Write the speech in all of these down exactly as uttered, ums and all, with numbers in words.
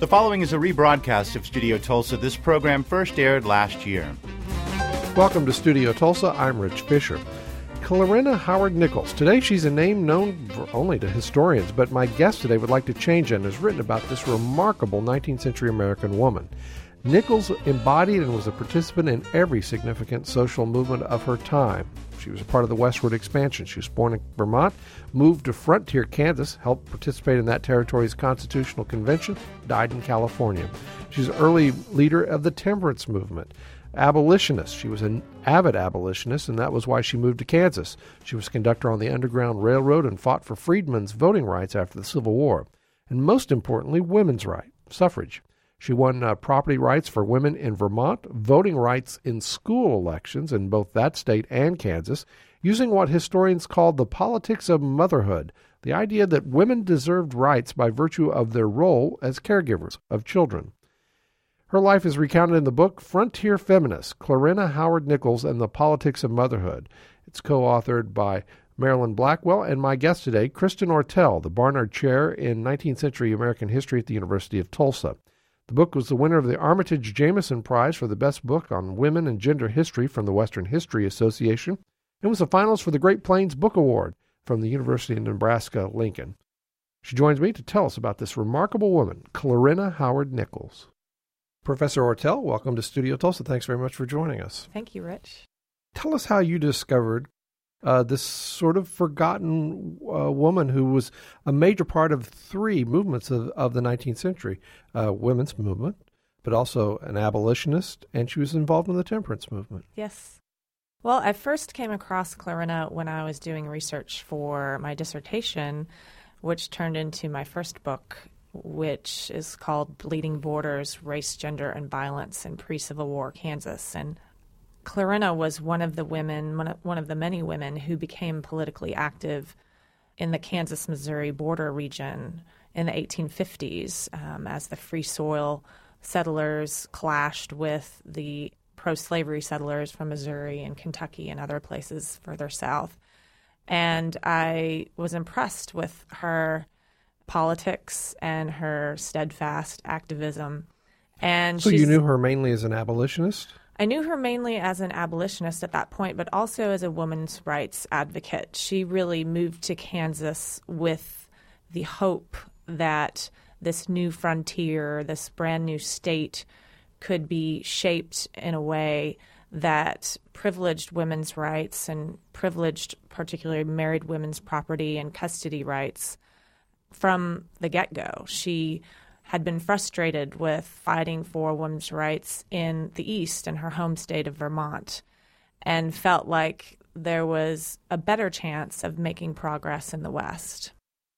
The following is a rebroadcast of Studio Tulsa. This program first aired last year. Welcome to Studio Tulsa. I'm Rich Fisher. Clarina Howard Nichols. Today she's a name known only to historians, but my guest today would like to change it and has written about this remarkable nineteenth century American woman. Nichols embodied and was a participant in every significant social movement of her time. She was a part of the westward expansion. She was born in Vermont, moved to Frontier, Kansas, helped participate in that territory's constitutional convention, died in California. She's an early leader of the temperance movement. Abolitionist. She was an avid abolitionist, and that was why she moved to Kansas. She was conductor on the Underground Railroad and fought for freedmen's voting rights after the Civil War. And most importantly, women's right, suffrage. She won uh, property rights for women in Vermont, voting rights in school elections in both that state and Kansas, using what historians call the politics of motherhood, the idea that women deserved rights by virtue of their role as caregivers of children. Her life is recounted in the book Frontier Feminist, Clarina Howard Nichols and the Politics of Motherhood. It's co-authored by Marilyn Blackwell and my guest today, Kristen Ortell, the Barnard Chair in nineteenth century American History at the University of Tulsa. The book was the winner of the Armitage Jameson Prize for the best book on women and gender history from the Western History Association, and was a finalist for the Great Plains Book Award from the University of Nebraska-Lincoln. She joins me to tell us about this remarkable woman, Clarina Howard Nichols. Professor Ortell, welcome to Studio Tulsa. Thanks very much for joining us. Thank you, Rich. Tell us how you discovered uh, this sort of forgotten uh, woman who was a major part of three movements of, of the nineteenth century, uh, women's movement, but also an abolitionist, and she was involved in the temperance movement. Yes. Well, I first came across Clarina when I was doing research for my dissertation, which turned into my first book, which is called Bleeding Borders, Race, Gender, and Violence in Pre-Civil War Kansas. And Clarina was one of the women, one of, one of the many women who became politically active in the Kansas-Missouri border region in the eighteen fifties um, as the free soil settlers clashed with the pro-slavery settlers from Missouri and Kentucky and other places further south. And I was impressed with her politics and her steadfast activism. And so she's, you knew her mainly as an abolitionist? I knew her mainly as an abolitionist at that point, but also as a women's rights advocate. She really moved to Kansas with the hope that this new frontier, this brand new state, could be shaped in a way that privileged women's rights and privileged particularly married women's property and custody rights from the get-go. She had been frustrated with fighting for women's rights in the East, in her home state of Vermont, and felt like there was a better chance of making progress in the West.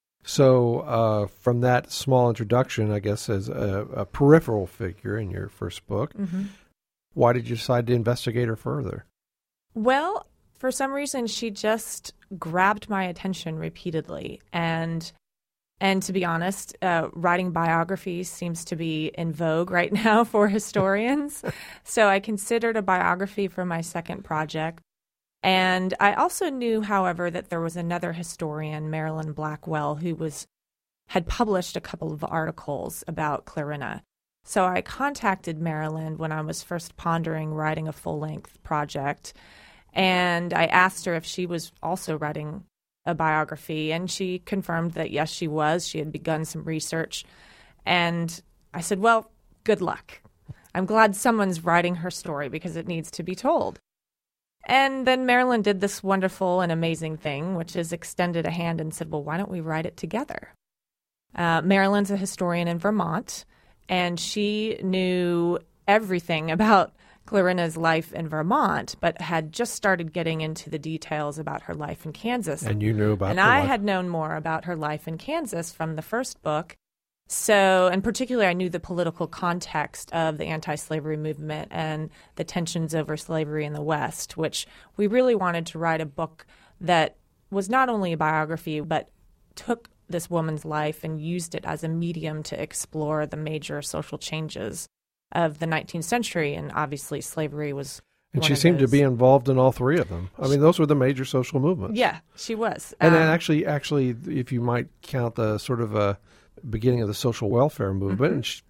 So uh, from that small introduction, I guess, as a, a peripheral figure in your first book, mm-hmm. why did you decide to investigate her further? Well, for some reason, she just grabbed my attention repeatedly. And And to be honest, uh, writing biographies seems to be in vogue right now for historians. So I considered a biography for my second project. And I also knew, however, that there was another historian, Marilyn Blackwell, who was had published a couple of articles about Clarina. So I contacted Marilyn when I was first pondering writing a full-length project. And I asked her if she was also writing a biography, and she confirmed that, yes, she was. She had begun some research. And I said, well, good luck. I'm glad someone's writing her story because it needs to be told. And then Marilyn did this wonderful and amazing thing, which is extended a hand and said, well, why don't we write it together? Uh, Marilyn's a historian in Vermont, and she knew everything about Clarina's life in Vermont, but had just started getting into the details about her life in Kansas. And you knew about And her I life. had known more about her life in Kansas from the first book. So, and particularly I knew the political context of the anti-slavery movement and the tensions over slavery in the West, which we really wanted to write a book that was not only a biography, but took this woman's life and used it as a medium to explore the major social changes of the nineteenth century, and obviously slavery was And one she of seemed those. to be involved in all three of them. I mean, those were the major social movements. Yeah, she was. And Um, then actually, actually, if you might count the sort of uh, beginning of the social welfare movement, mm-hmm. and she,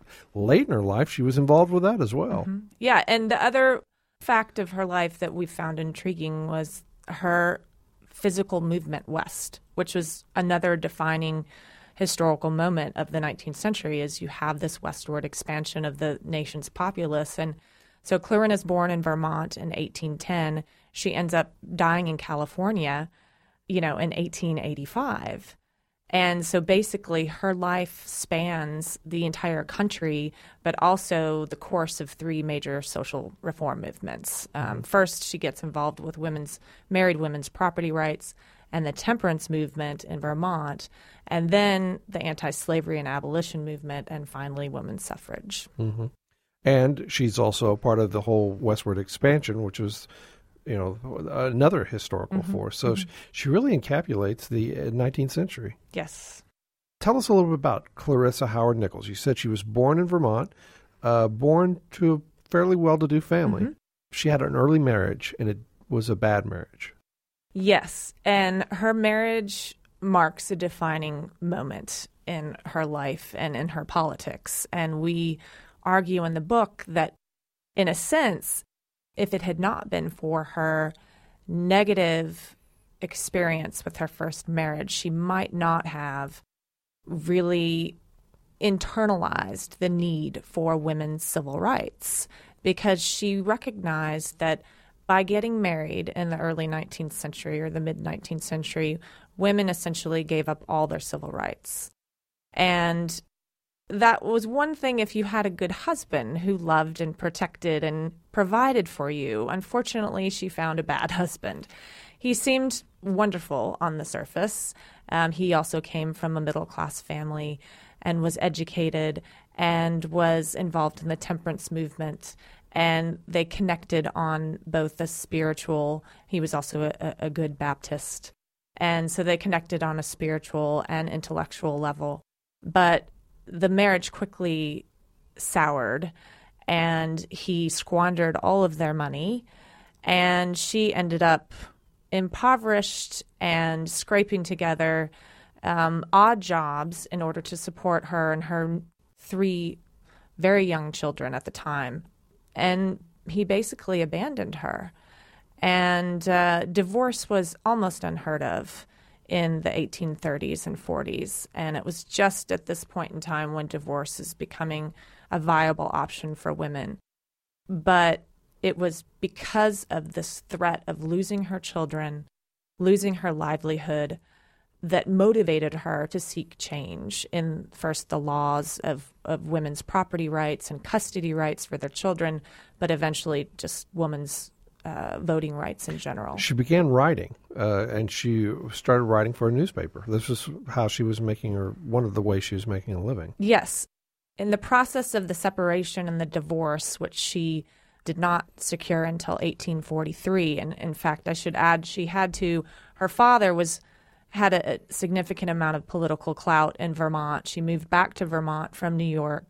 late in her life, she was involved with that as well. Mm-hmm. Yeah, and the other fact of her life that we found intriguing was her physical movement west, which was another defining historical moment of the nineteenth century, is you have this westward expansion of the nation's populace. And so Clarinna's born in Vermont in eighteen ten. She ends up dying in California, you know, in eighteen eighty-five. And so basically her life spans the entire country, but also the course of three major social reform movements. Um, mm-hmm. First, she gets involved with women's married women's property rights and the temperance movement in Vermont, and then the anti-slavery and abolition movement, and finally women's suffrage. Mm-hmm. And she's also a part of the whole westward expansion, which was, you know, another historical mm-hmm. force. So mm-hmm. she, she really encapsulates the nineteenth century. Yes. Tell us a little bit about Clarissa Howard Nichols. You said she was born in Vermont, uh, born to a fairly well-to-do family. Mm-hmm. She had an early marriage, and it was a bad marriage. Yes, and her marriage marks a defining moment in her life and in her politics. And we argue in the book that, in a sense, if it had not been for her negative experience with her first marriage, she might not have really internalized the need for women's civil rights, because she recognized that by getting married in the early nineteenth century or the mid-nineteenth century, women essentially gave up all their civil rights. And that was one thing if you had a good husband who loved and protected and provided for you. Unfortunately, she found a bad husband. He seemed wonderful on the surface. Um, he also came from a middle-class family and was educated and was involved in the temperance movement. And they connected on both the spiritual, he was also a, a good Baptist, and so they connected on a spiritual and intellectual level. But the marriage quickly soured, and he squandered all of their money, and she ended up impoverished and scraping together um, odd jobs in order to support her and her three very young children at the time. And he basically abandoned her. And uh, divorce was almost unheard of in the eighteen thirties and forties. And it was just at this point in time when divorce is becoming a viable option for women. But it was because of this threat of losing her children, losing her livelihood, that motivated her to seek change in first the laws of, of women's property rights and custody rights for their children, but eventually just women's uh, voting rights in general. She began writing, uh, and she started writing for a newspaper. This was how she was making her, one of the ways she was making a living. Yes. In the process of the separation and the divorce, which she did not secure until eighteen forty-three, and in fact, I should add, she had to, her father was had a significant amount of political clout in Vermont. She moved back to Vermont from New York,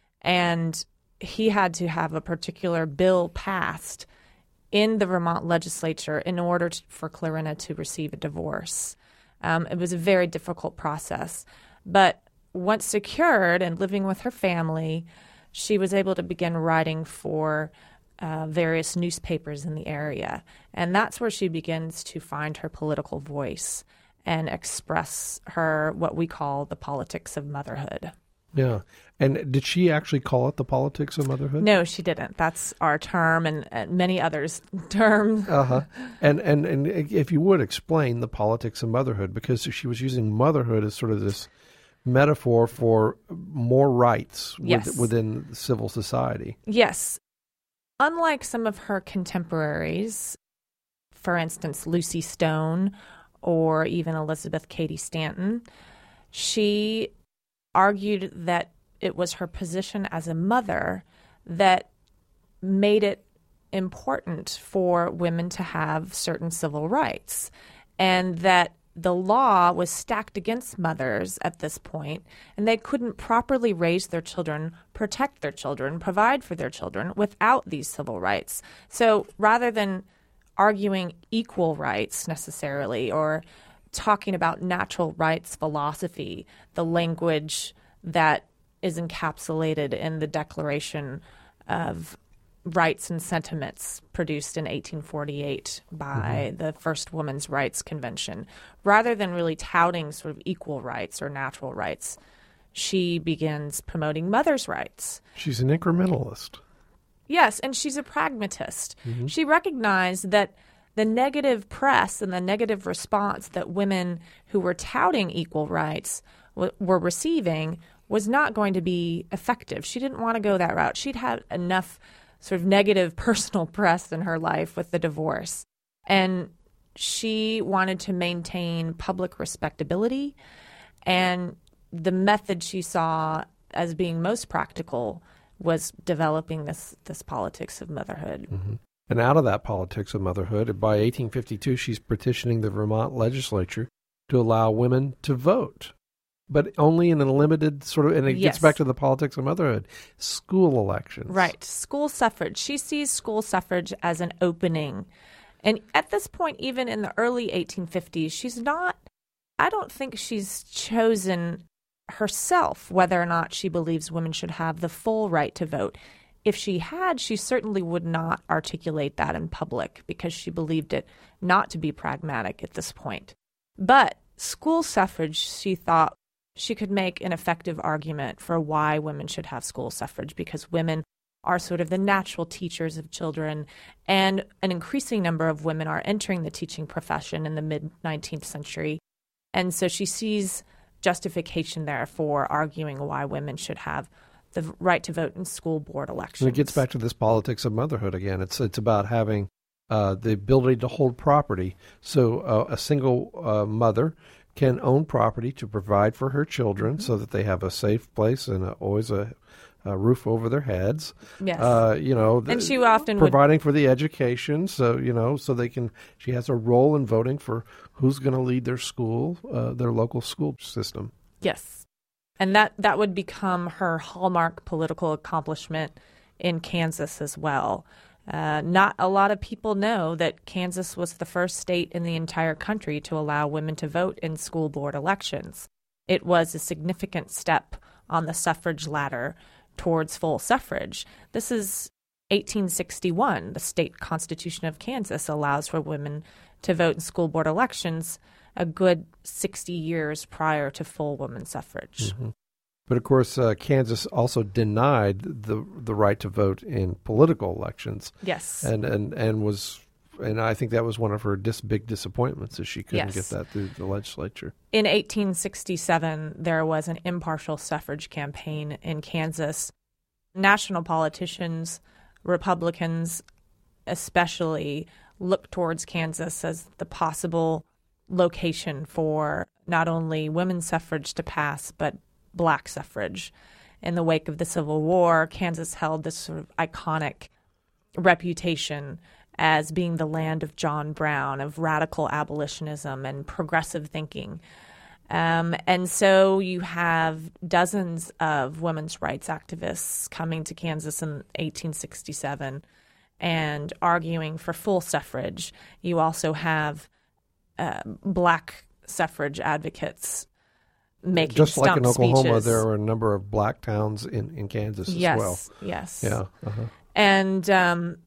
and he had to have a particular bill passed in the Vermont legislature in order to, for Clarinna to receive a divorce. Um, it was a very difficult process. But once secured and living with her family, she was able to begin writing for uh, various newspapers in the area. And that's where she begins to find her political voice and express her, what we call the politics of motherhood. Yeah. And did she actually call it the politics of motherhood? No, she didn't. That's our term, and, and many others' terms. Uh-huh. And, and and if you would explain the politics of motherhood, because she was using motherhood as sort of this metaphor for more rights yes. with, within civil society. Yes. Unlike some of her contemporaries, for instance, Lucy Stone, or even Elizabeth Cady Stanton, she argued that it was her position as a mother that made it important for women to have certain civil rights, and that the law was stacked against mothers at this point, and they couldn't properly raise their children, protect their children, provide for their children without these civil rights. So rather than arguing equal rights necessarily, or talking about natural rights philosophy, the language that is encapsulated in the Declaration of Rights and Sentiments produced in eighteen forty-eight by mm-hmm. the First Women's Rights Convention. Rather than really touting sort of equal rights or natural rights, she begins promoting mothers' rights. She's an incrementalist. Yes, and she's a pragmatist. Mm-hmm. She recognized that the negative press and the negative response that women who were touting equal rights w- were receiving was not going to be effective. She didn't want to go that route. She'd had enough sort of negative personal press in her life with the divorce. And she wanted to maintain public respectability. And the method she saw as being most practical was developing this, this politics of motherhood. Mm-hmm. And out of that politics of motherhood, by eighteen fifty-two, she's petitioning the Vermont legislature to allow women to vote, but only in a limited sort of, and it yes. gets back to the politics of motherhood, school elections. Right. School suffrage. She sees school suffrage as an opening. And at this point, even in the early eighteen fifties, she's not, I don't think she's chosen herself whether or not she believes women should have the full right to vote. If she had, she certainly would not articulate that in public because she believed it not to be pragmatic at this point. But school suffrage, she thought she could make an effective argument for why women should have school suffrage, because women are sort of the natural teachers of children, and an increasing number of women are entering the teaching profession in the mid-nineteenth century. And so she sees justification there for arguing why women should have the right to vote in school board elections. And it gets back to this politics of motherhood again. It's it's about having uh, the ability to hold property. So uh, a single uh, mother can own property to provide for her children mm-hmm. so that they have a safe place and a, always a, a roof over their heads. Yes. Uh, you know, and she often providing would... for the education. So, you know, so they can, she has a role in voting for who's going to lead their school, uh, their local school system. Yes. And that, that would become her hallmark political accomplishment in Kansas as well. Uh, not a lot of people know that Kansas was the first state in the entire country to allow women to vote in school board elections. It was a significant step on the suffrage ladder towards full suffrage. This is eighteen sixty-one. The state constitution of Kansas allows for women to vote in school board elections, a good sixty years prior to full women's suffrage. Mm-hmm. But, of course, uh, Kansas also denied the the right to vote in political elections. Yes. And and, and was and I think that was one of her dis- big disappointments, is she couldn't yes. get that through the legislature. In eighteen sixty-seven, there was an impartial suffrage campaign in Kansas. National politicians, Republicans especially, looked towards Kansas as the possible location for not only women's suffrage to pass, but black suffrage. In the wake of the Civil War, Kansas held this sort of iconic reputation as being the land of John Brown, of radical abolitionism and progressive thinking. Um, and so you have dozens of women's rights activists coming to Kansas in eighteen sixty-seven and arguing for full suffrage. You also have uh, black suffrage advocates making Just like in Oklahoma, speeches. there are a number of black towns in, in Kansas as yes, well. Yes, Yeah. Uh-huh. And um,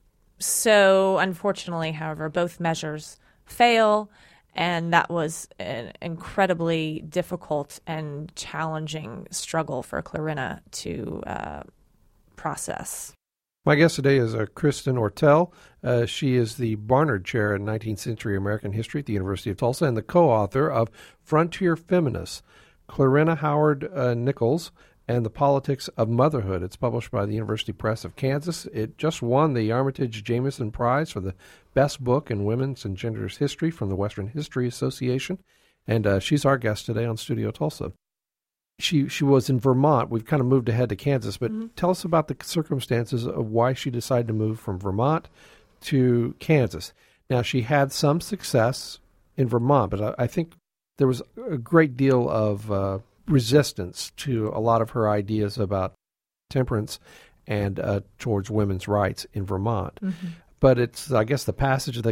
so, unfortunately, however, both measures fail, and that was an incredibly difficult and challenging struggle for Clarina to uh, process. My guest today is uh, Kristen Ortel. Uh, she is the Barnard Chair in nineteenth century American History at the University of Tulsa and the co-author of Frontier Feminists, Clarina Howard uh, Nichols, and the Politics of Motherhood. It's published by the University Press of Kansas. It just won the Armitage Jameson Prize for the best book in women's and gender's history from the Western History Association. And uh, she's our guest today on Studio Tulsa. She she was in Vermont. We've kind of moved ahead to Kansas, but mm-hmm. tell us about the circumstances of why she decided to move from Vermont to Kansas. Now, she had some success in Vermont, but I, I think there was a great deal of uh, resistance to a lot of her ideas about temperance and uh, towards women's rights in Vermont. Mm-hmm. But it's, I guess, the passage of the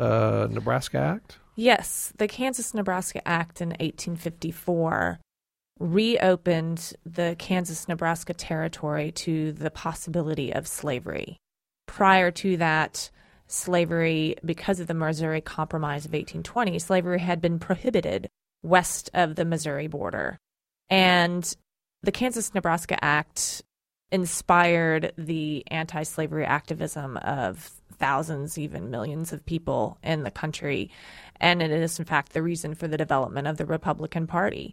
Kansas-Nebraska uh, Act? Yes, the Kansas-Nebraska Act in eighteen fifty-four reopened the Kansas-Nebraska territory to the possibility of slavery. Prior to that, slavery, because of the Missouri Compromise of eighteen twenty, slavery had been prohibited west of the Missouri border. And the Kansas-Nebraska Act inspired the anti-slavery activism of thousands, even millions of people in the country. And it is, in fact, the reason for the development of the Republican Party.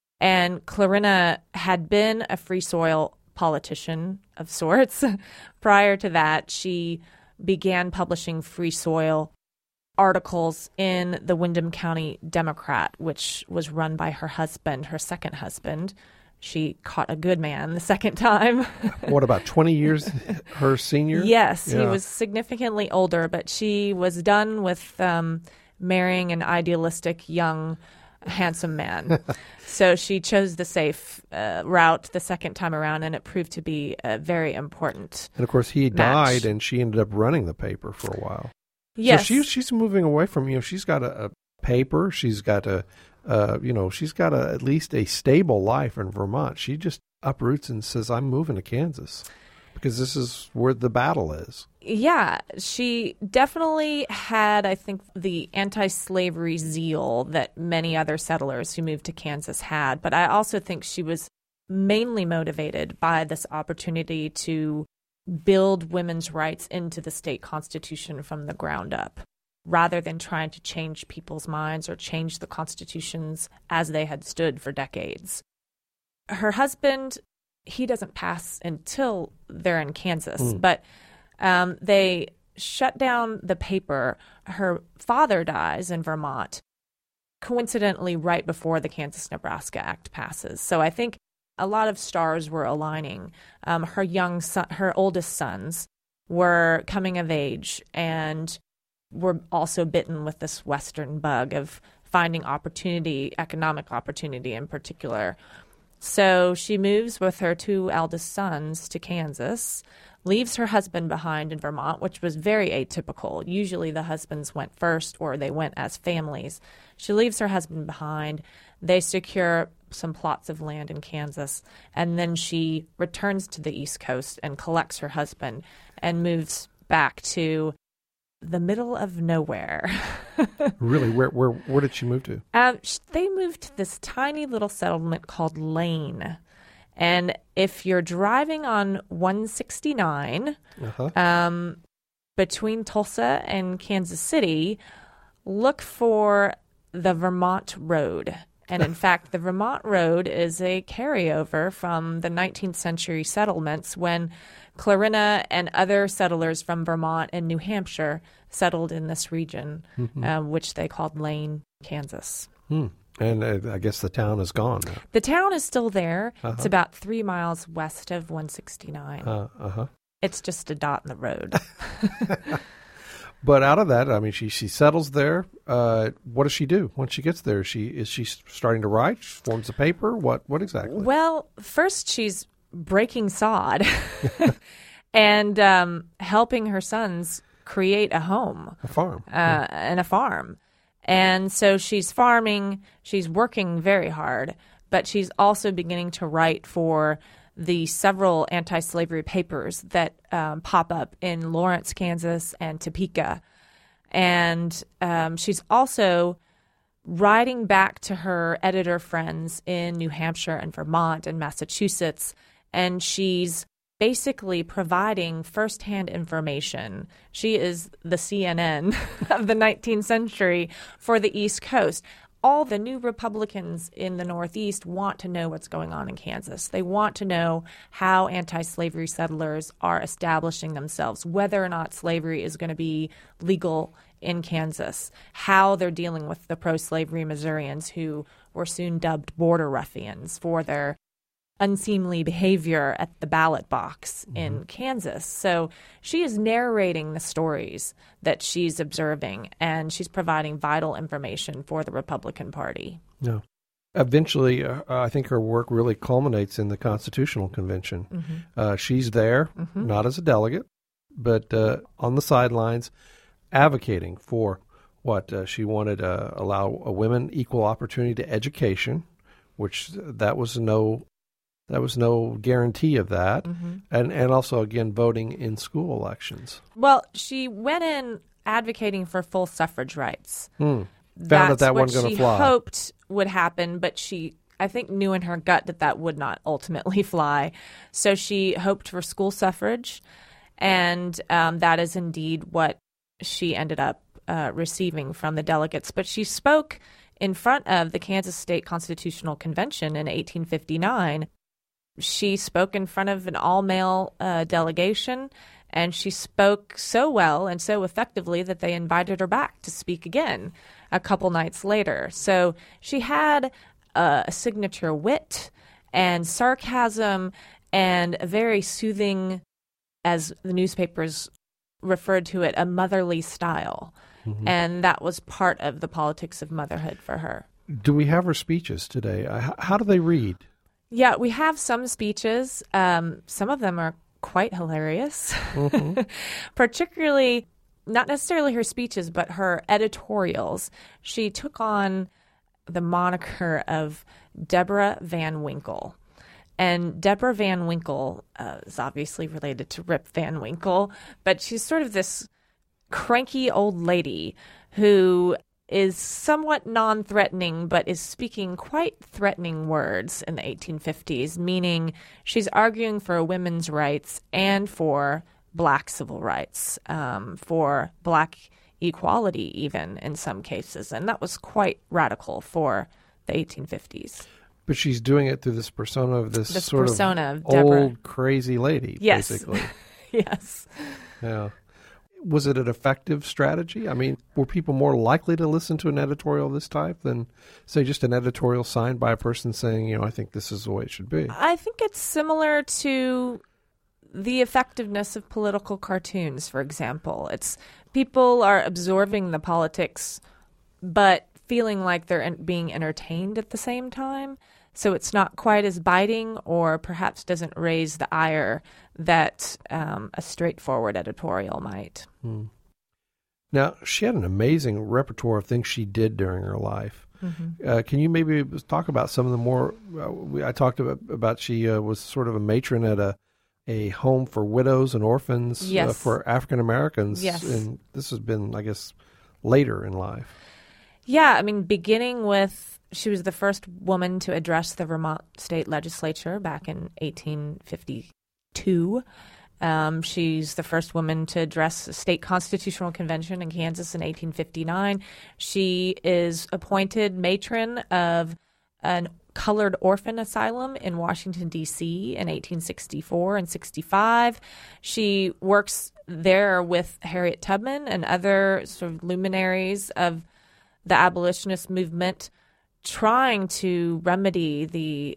And Clarina had been a Free Soil politician of sorts. Prior to that, she began publishing Free Soil articles in the Windham County Democrat, which was run by her husband, her second husband. She caught a good man the second time. What, about twenty years her senior? Yes, yeah. He was significantly older, but she was done with um, marrying an idealistic, young, handsome man. So she chose the safe uh, route the second time around, and it proved to be a very important And, of course, he match. died, and she ended up running the paper for a while. Yes. So she, she's moving away from, you know, she's got a, a paper, she's got a, uh, you know, she's got a, at least a stable life in Vermont. She just uproots and says, I'm moving to Kansas because this is where the battle is. Yeah, she definitely had, I think, the anti-slavery zeal that many other settlers who moved to Kansas had. But I also think she was mainly motivated by this opportunity to build women's rights into the state constitution from the ground up, rather than trying to change people's minds or change the constitutions as they had stood for decades. Her husband, he doesn't pass until they're in Kansas, mm. but um, they shut down the paper. Her father dies in Vermont, coincidentally right before the Kansas-Nebraska Act passes. So I think a lot of stars were aligning. Um, her young son, her oldest sons were coming of age and were also bitten with this Western bug of finding opportunity, economic opportunity in particular. So she moves with her two eldest sons to Kansas, leaves her husband behind in Vermont, which was very atypical. Usually the husbands went first or they went as families. She leaves her husband behind. They secure some plots of land in Kansas, and then she returns to the East Coast and collects her husband and moves back to the middle of nowhere. Really? Where where where did she move to? Um, they moved to this tiny little settlement called Lane. And if you're driving on one sixty-nine uh-huh. um, between Tulsa and Kansas City, look for the Vermont Road. And in fact, the Vermont Road is a carryover from the nineteenth century settlements when Clarina and other settlers from Vermont and New Hampshire settled in this region, mm-hmm. uh, which they called Lane, Kansas. Hmm. And uh, I guess the town is gone now. The town is still there. Uh-huh. It's about three miles west of one sixty-nine. Uh, uh-huh. It's just a dot in the road. But out of that, I mean, she she settles there. Uh, what does she do once she gets there? Is she is she starting to write? She forms a paper? What what exactly? Well, first she's breaking sod and um, helping her sons create a home, a farm, uh, yeah. and a farm. And so she's farming. She's working very hard, but she's also beginning to write for the several anti-slavery papers that um, pop up in Lawrence, Kansas, and Topeka. And um, she's also writing back to her editor friends in New Hampshire and Vermont and Massachusetts, and she's basically providing firsthand information. She is the C N N of the nineteenth century for the East Coast. All the new Republicans in the Northeast want to know what's going on in Kansas. They want to know how anti-slavery settlers are establishing themselves, whether or not slavery is going to be legal in Kansas, how they're dealing with the pro-slavery Missourians who were soon dubbed border ruffians for their unseemly behavior at the ballot box mm-hmm. in Kansas. So she is narrating the stories that she's observing, and she's providing vital information for the Republican Party. Yeah. Eventually, uh, I think her work really culminates in the Constitutional Convention. Mm-hmm. Uh, she's there, mm-hmm. not as a delegate, but uh, on the sidelines, advocating for what uh, she wanted to uh, allow a women equal opportunity to education, which that was no that was no guarantee of that, Mm-hmm. and and also again voting in school elections. Well, she went in advocating for full suffrage rights. Hmm. Found That's that that what wasn't going she to fly. hoped would happen, but she, I think, knew in her gut that that would not ultimately fly. So she hoped for school suffrage, and um, that is indeed what she ended up uh, receiving from the delegates. But she spoke in front of the Kansas State Constitutional Convention in eighteen fifty-nine. She spoke in front of an all-male uh, delegation, and she spoke so well and so effectively that they invited her back to speak again a couple nights later. So she had uh, a signature wit and sarcasm and a very soothing, as the newspapers referred to it, a motherly style. Mm-hmm. And that was part of the politics of motherhood for her. Do we have her speeches today? Uh, How do they read? Yeah, we have some speeches. Um, some of them are quite hilarious, mm-hmm. particularly not necessarily her speeches, but her editorials. She took on the moniker of Deborah Van Winkle. And Deborah Van Winkle uh, is obviously related to Rip Van Winkle, but she's sort of this cranky old lady who is somewhat non-threatening, but is speaking quite threatening words in the eighteen fifties, meaning she's arguing for women's rights and for black civil rights, um, for black equality even in some cases. And that was quite radical for the eighteen fifties. But she's doing it through this persona of this, this sort persona of, of Deborah. old, crazy lady, yes. basically. Yes. Yeah. Was it an effective strategy? I mean, were people more likely to listen to an editorial of this type than, say, just an editorial signed by a person saying, you know, I think this is the way it should be? I think it's similar to the effectiveness of political cartoons, for example. It's people are absorbing the politics, but feeling like they're en- being entertained at the same time. So it's not quite as biting, or perhaps doesn't raise the ire that um, a straightforward editorial might. Hmm. Now, she had an amazing repertoire of things she did during her life. Mm-hmm. Uh, can you maybe talk about some of the more? Uh, we, I talked about, about she uh, was sort of a matron at a a home for widows and orphans yes. uh, for African Americans. Yes. And this has been, I guess, later in life. Yeah, I mean, beginning with, she was the first woman to address the Vermont state legislature back in eighteen fifty-two. Um, she's the first woman to address a state constitutional convention in Kansas in eighteen fifty-nine. She is appointed matron of an colored orphan asylum in Washington, D C in eighteen sixty-four and sixty-five. She works there with Harriet Tubman and other sort of luminaries of the abolitionist movement, trying to remedy the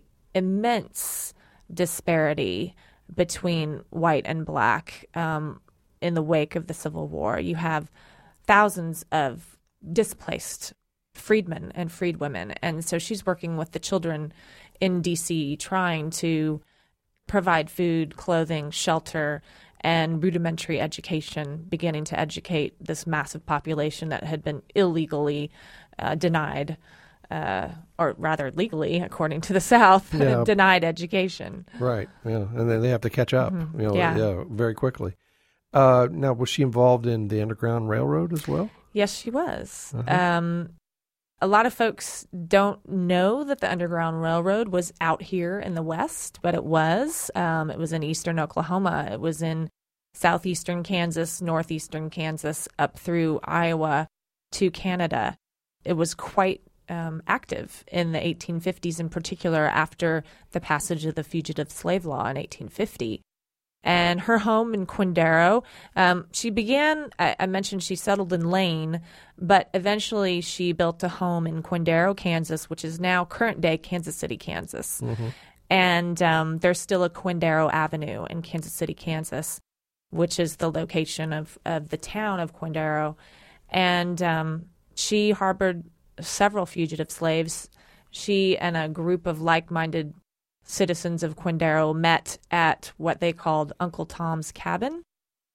immense disparity between white and black um, in the wake of the Civil War. You have thousands of displaced freedmen and freedwomen, and so she's working with the children in D C trying to provide food, clothing, shelter, and rudimentary education, beginning to educate this massive population that had been illegally uh, denied, uh, or rather legally, according to the South, yeah. denied education. Right, yeah, and then they have to catch up, Mm-hmm. you know, yeah. yeah, very quickly. Uh, now, was she involved in the Underground Railroad as well? Yes, she was. Uh-huh. Um, a lot of folks don't know that the Underground Railroad was out here in the West, but it was. Um, it was in eastern Oklahoma. It was in southeastern Kansas, northeastern Kansas, up through Iowa to Canada. It was quite um, active in the eighteen fifties, in particular after the passage of the Fugitive Slave Law in eighteen fifty. And her home in Quindaro, um, she began, I, I mentioned she settled in Lane, but eventually she built a home in Quindaro, Kansas, which is now current-day Kansas City, Kansas. Mm-hmm. And um, there's still a Quindaro Avenue in Kansas City, Kansas, which is the location of, of the town of Quindaro. And um, she harbored several fugitive slaves. She and a group of like-minded citizens of Quindaro met at what they called Uncle Tom's Cabin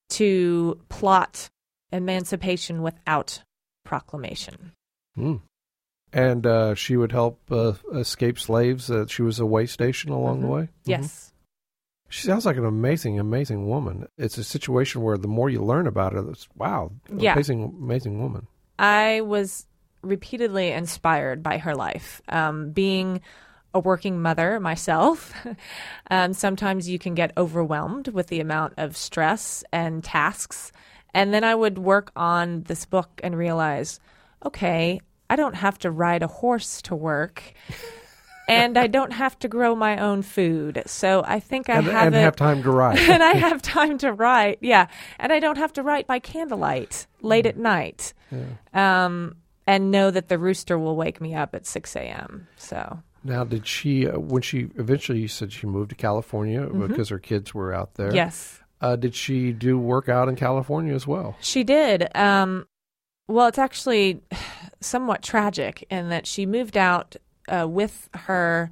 to plot emancipation without proclamation. Mm. And uh, she would help uh, escape slaves. Uh, she was a way station along Mm-hmm. the way? Mm-hmm. Yes. She sounds like an amazing, amazing woman. It's a situation where the more you learn about her, it's, wow, Yeah. amazing, amazing woman. I was repeatedly inspired by her life. Um, being a working mother myself, um, sometimes you can get overwhelmed with the amount of stress and tasks. And then I would work on this book and realize, okay, I don't have to ride a horse to work. And I don't have to grow my own food. So I think I and, have and it. have time to write. And I have time to write, yeah. And I don't have to write by candlelight late at night. Yeah. Um, and know that the rooster will wake me up at six a.m. So Now, did she, uh, when she eventually, you said she moved to California Mm-hmm. because her kids were out there. yes, Uh, did she do work out in California as well? she did. Um, well, it's actually somewhat tragic in that she moved out uh, with her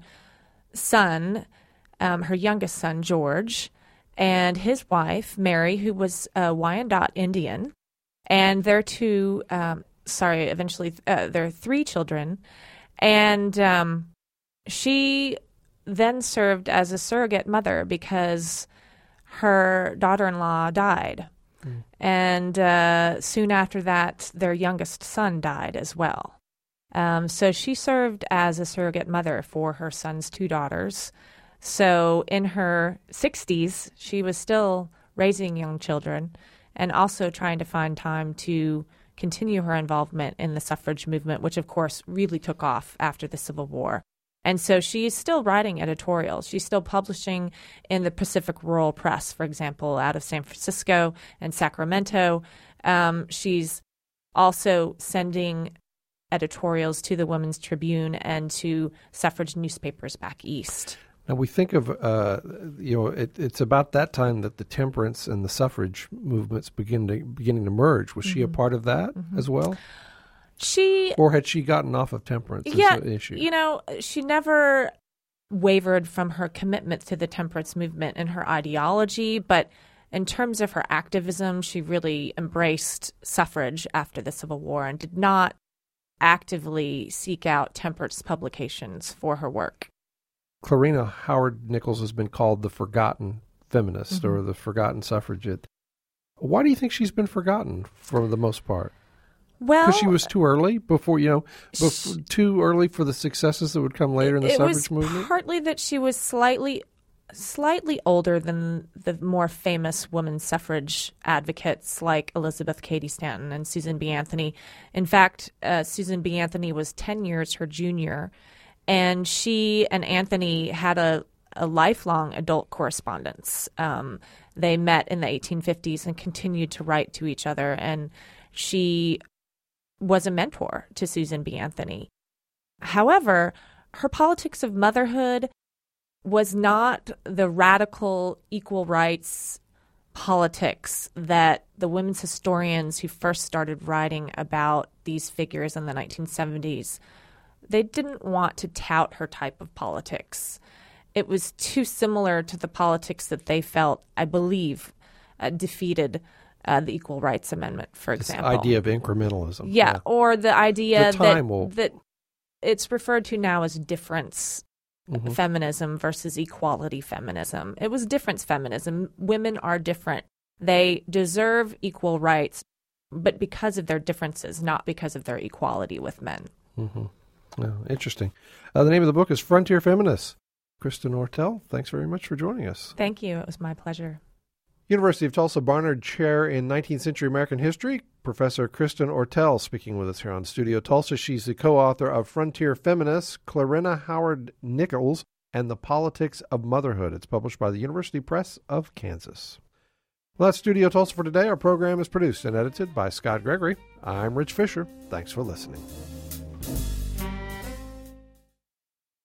son, um, her youngest son, George, and his wife, Mary, who was a Wyandot Indian, and their two, um, sorry, eventually uh, their three children. And um, she then served as a surrogate mother because her daughter-in-law died. Mm. And uh, soon after that, their youngest son died as well. Um, so she served as a surrogate mother for her son's two daughters. So in her sixties, she was still raising young children and also trying to find time to continue her involvement in the suffrage movement, which, of course, really took off after the Civil War. And so she's still writing editorials. She's still publishing in the Pacific Rural Press, for example, out of San Francisco and Sacramento. Um, she's also sending editorials to the Women's Tribune and to suffrage newspapers back east. Now, we think of, uh, you know, it, it's about that time that the temperance and the suffrage movements begin to, beginning to merge. Was mm-hmm. she a part of that mm-hmm. as well? She... Or had she gotten off of temperance yeah, as an issue? You know, she never wavered from her commitment to the temperance movement and her ideology, but in terms of her activism, she really embraced suffrage after the Civil War and did not actively seek out temperance publications for her work. Clarina Howard Nichols has been called the forgotten feminist mm-hmm. or the forgotten suffragette. Why do you think she's been forgotten for the most part? Well, because she was too early before, you know, before, too early for the successes that would come later in the it suffrage was movement? Partly that she was slightly slightly older than the more famous women's suffrage advocates like Elizabeth Cady Stanton and Susan B. Anthony. In fact, uh, Susan B. Anthony was ten years her junior, and she and Anthony had a, a lifelong adult correspondence. Um, they met in the eighteen fifties and continued to write to each other, and she was a mentor to Susan B. Anthony. However, her politics of motherhood was not the radical equal rights politics that the women's historians who first started writing about these figures in the nineteen seventies, they didn't want to tout her type of politics. It was too similar to the politics that they felt, I believe, uh, defeated uh, the Equal Rights Amendment, for this example. idea of incrementalism. Yeah, yeah. or the idea the that, will... that it's referred to now as difference mm-hmm. feminism versus equality feminism. It was difference feminism. Women are different. They deserve equal rights, but because of their differences, not because of their equality with men. Mm-hmm. Oh, interesting. Uh, the name of the book is Frontier Feminists. Kristen Ortell, thanks very much for joining us. Thank you. It was my pleasure. University of Tulsa Barnard Chair in nineteenth century American History, Professor Kristen Ortell speaking with us here on Studio Tulsa. She's the co-author of Frontier Feminists, Clarina Howard Nichols, and the Politics of Motherhood. It's published by the University Press of Kansas. Well, that's Studio Tulsa for today. Our program is produced and edited by Scott Gregory. I'm Rich Fisher. Thanks for listening.